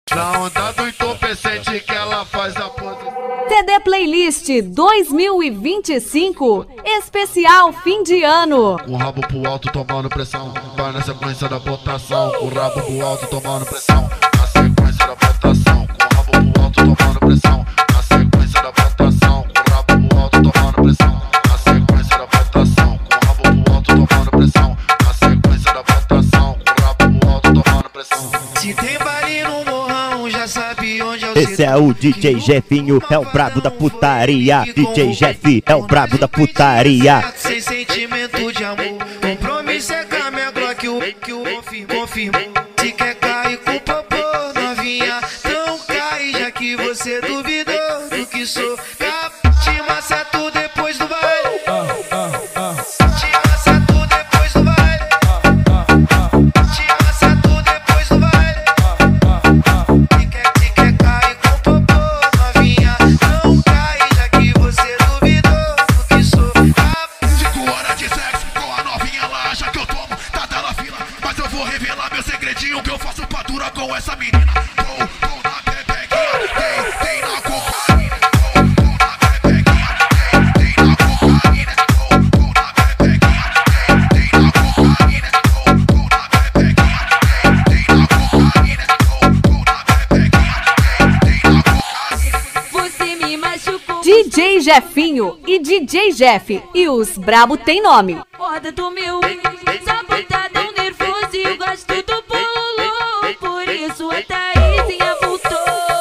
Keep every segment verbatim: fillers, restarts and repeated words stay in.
Na onda do entorpecente que ela faz a pose. C D Playlist dois mil e vinte e cinco, especial fim de ano. Com o rabo pro alto tomando pressão, vai na sequência da votação. Com o rabo pro alto tomando pressão, na sequência da votação. Com o rabo pro alto tomando pressão, na sequência da votação. Com o rabo pro alto tomando pressão, na sequência da votação. Com o rabo pro alto tomando pressão, na sequência da votação. Com o rabo pro alto tomando pressão. Se tem baile no morrão, já sabe onde é o Esse é o D J Jefinho, é o brabo da putaria. D J Jeff é o brabo da putaria. Sem sentimento de amor, compromisso é com a minha Glock, o que o confirmou. Se quer cair com popô, novinha, não cai, já que você duvidou do que sou. Te massa tu depois do baile. Te massa tu depois do baile. Te massa tu depois do baile. Se quer, se quer cair com popô, novinha, não cai, já que você duvidou do que sou. Cinco horas de sexo com a novinha, ela acha que eu tomo, tá dela fila. Mas eu vou revelar meu segredinho que eu faço pra dura com essa menina. Vou, vou na pepequinha, tem, tem na cocaína. Vou, vou na pepequinha, tem, tem na cocaína. Vou, vou na pepequinha, tem, tem na cocaína. Vou, vou na pepequinha, tem, tem na cocaína. Vou, vou na pepequinha, tem, tem na cocaína. Você me machucou. D J Jefinho e D J Jeff, e os brabo tem nome. Roda do meu sabotadão nervoso e eu gosto do bolo. Por isso a Thaisinha voltou.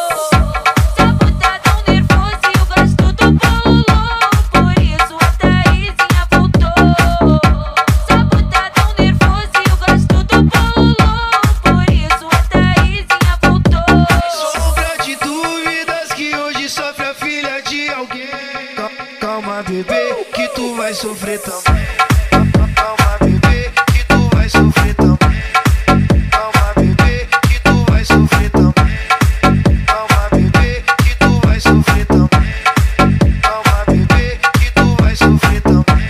Sabotadão nervoso e eu gosto do bolo. Por isso a Thaisinha voltou. Sabotadão nervoso e eu gosto do bolo. Por isso a Thaisinha voltou. Sombra de dúvidas que hoje sofre a filha de alguém. Calma, bebê, que tu vai sofrer também. Calma, bebê, que tu vai sofrer também. Calma, bebê, que tu vai sofrer também. Calma, bebê, que tu vai sofrer também. Calma, bebê, que tu vai sofrer também.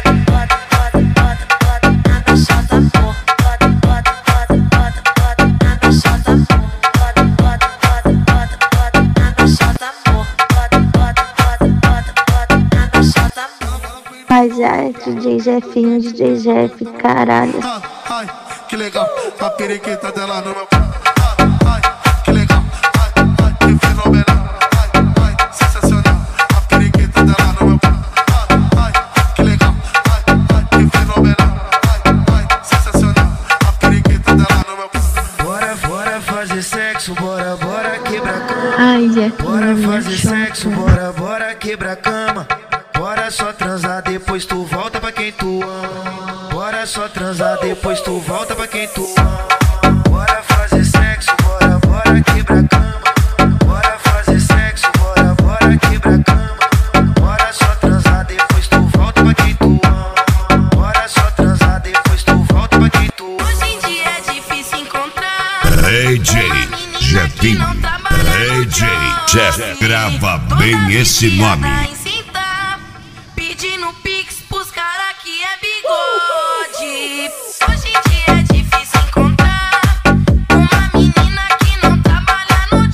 Rapaziada, D J Jefinho, D J Jeff, caralho. Ai, ai, que legal, a periquita dela no meu. Ai, ai, que legal, ai, ai, que fenomenal. Ai, ai, sensacional, a periquita dela no meu. Ai, ai, que legal, ai, ai, que fenomenal. Ai, ai, sensacional, a periquita dela no meu. Bora, bora fazer sexo, bora, bora quebrar cama. Ai, Jefinho, Bora fazer me sexo, choca. bora, bora quebrar cama. Bora só transar, depois tu volta pra quem tu ama. Bora só transar, depois tu volta pra quem tu ama. Bora fazer sexo, bora, bora quebrar cama. Bora fazer sexo, bora, bora quebrar cama. Bora só transar, depois tu volta pra quem tu ama. Bora só transar, depois tu volta pra quem tu ama. Hoje em dia é difícil encontrar D J Jefinho, D J Jeff, grava bem esse nome. Pedindo pix pros cara que é bigode. Hoje em dia é difícil encontrar uma menina que não trabalha no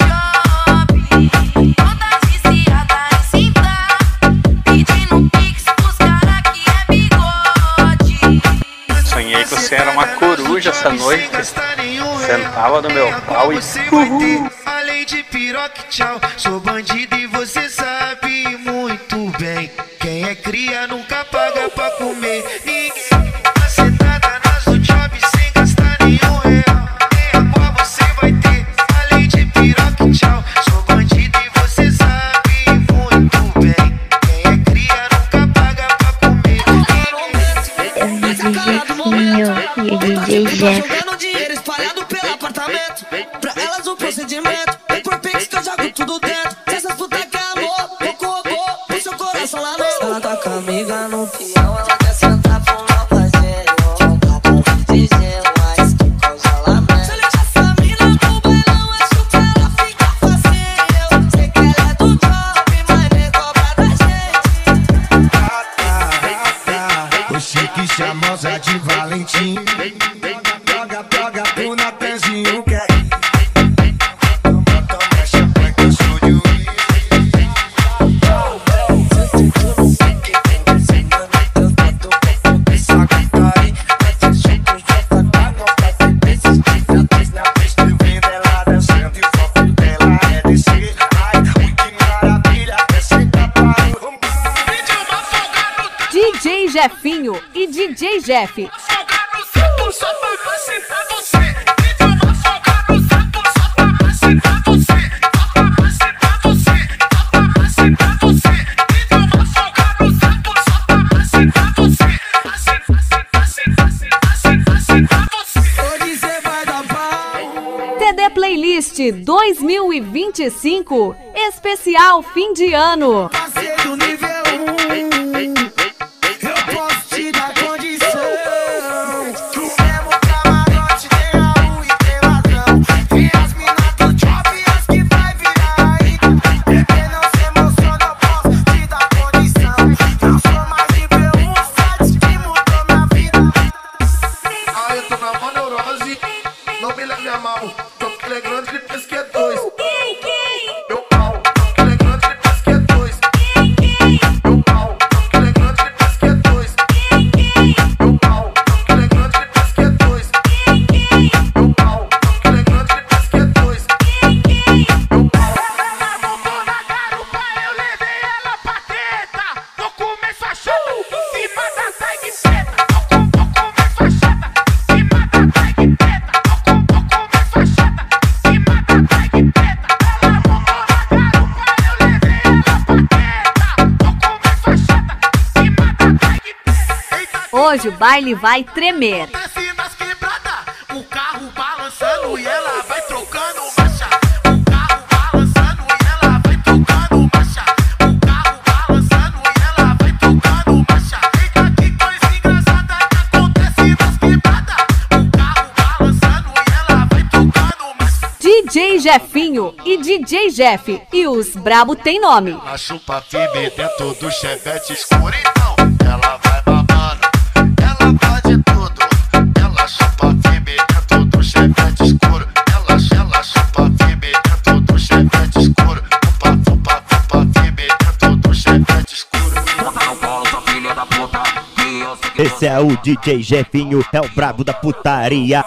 job. Todas viciadas em cintar, pedindo pix pros cara que é bigode. Sonhei que você era uma coruja essa noite. Sentava no meu pau e uhul. Além de piroca, tchau. Sou bandido e você sabe muito bem. Quem é cria nunca paga pra comer ninguém. Sentada nas do job sem gastar nenhum real. Nem agora você vai ter. Além de piroca, tchau. Sou bandido e você sabe muito bem. Quem é cria nunca paga pra comer ninguém. É o D J Jefinho e o D J Jeff. Jogando dinheiro espalhado pelo apartamento. Pra elas o procedimento é por pix que eu jogo tudo dentro. Se essas putas que amor, eu corro o seu coração lá dentro. Ela tá com a amiga no peão, ela quer sentar pro meu parceiro. Tá bom de gelo, mas que congelamento. Se liga essa mina no bailão, é chupa, ela fica facinho. Sei que ela é do job, mas nem cobra da gente. O chique chamosa de Valentim. Joga, joga pro Natanzinho, quer ir. Jefinho e D J Jeff. T D Playlist dois mil e vinte e cinco, especial fim de ano. Não me leve a mal, tô que é grande, depois que é dois. Meu pau, tô que é grande, depois que é dois. Meu pau, tô que é grande, depois que é dois. Meu pau, tô que é grande, depois que é dois. Meu pau, tô que é grande, depois que é dois. Meu pau. Ela montou na garupa, eu levei ela pra teta. Vou comer sua chata em cima da tag preta. Vou comer sua chata em cima da tag preta. Hoje o baile vai tremer. Desce nas quebradas, o carro balançando e ela vai trocando marcha. O carro balançando e ela vai trocando marcha. O carro balançando e ela vai trocando marcha. Eita, que coisa engraçada que acontece nas quebradas. O carro balançando e ela vai trocando marcha. D J Jefinho e D J Jeff. E os brabo tem nome. A chupa firme dentro do chevette escuro, então ela vai babando. Ela faz de tudo, ela chupa firme dentro do chevette escuro. Ela, ela chupa firme dentro do chevette escuro. Chupa, chupa, chupa firme dentro do chevette escuro. Esse é o D J Jefinho, é o brabo da putaria.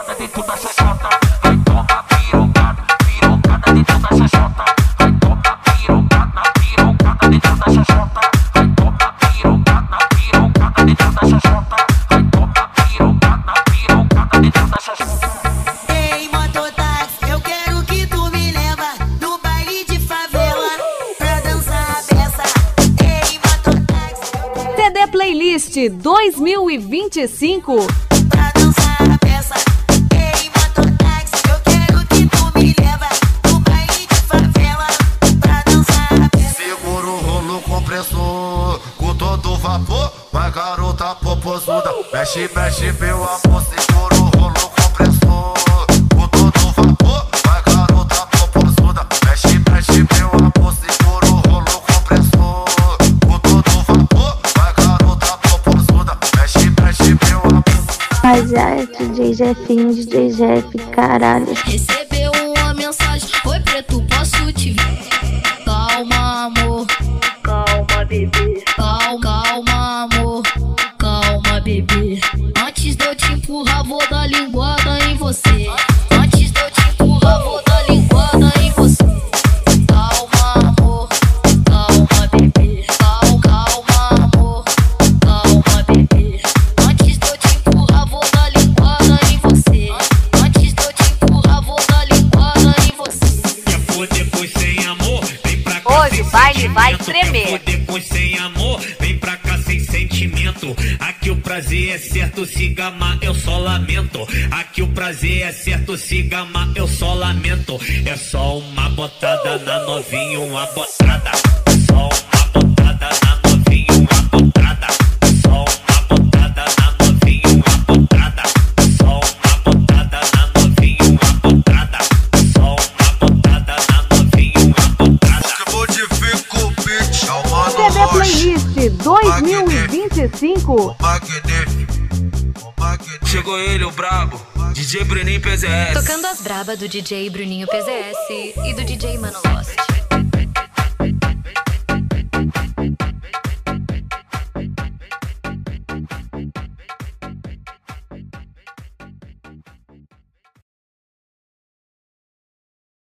Ei, mototáxi, eu quero que tu me leva no baile de favela pra dançar a beça. Ei, mototáxi, T D Playlist dois mil e vinte e cinco. pra dançar a beça. Ei, mototáxi, eu quero que tu me leva no baile de favela pra dançar a beça. Segura o rolo compressor com todo vapor. Vai garota popozuda, mexe, mexe meu amor. Segura o rolo compressor com todo vapor. Vai garota popozuda, mexe, mexe meu amor. Segura o rolo compressor com todo vapor. Vai garota popozuda, mexe, mexe meu amor. Rapaziada, D J Jefinho, D J Jeff, caralho. Recebeu uma mensagem, oi preto, posso te ver? Calma, amor. Calma, bebê. Calma, calma, amor. Calma, bebê. Antes de eu te empurrar, vou dar linguada em você. Antes de eu te empurrar, vou dar linguada em você. Calma, amor. Calma, bebê. Calma, calma, amor. Calma, bebê. Antes de eu te empurrar, vou dar linguada em você. Antes de eu te empurrar, vou dar linguada em você. Quer foder pois sem amor? Vem pra cá. Hoje o baile vai tremer. Quer foder pois sem amor? Vem pra cá sem sentimento. Aqui o prazer é certo, se gamar eu só lamento. Aqui o prazer é certo, se gamar eu só lamento. É só uma botada na novinha, uma botada. Só uma botada na novinha, uma botada. Só uma botada na novinha, uma botada. Só uma botada na novinha, uma botada. Só uma botada na novinha, uma botada. Que modifica o beat, é o Mano T D Rocha. Playlist dois mil e vinte e cinco. Magnífico, o magnífico. Chegou ele, o brabo, D J Bruninho P Z S. Tocando as braba do D J Bruninho P Z S e do D J Mano Lost.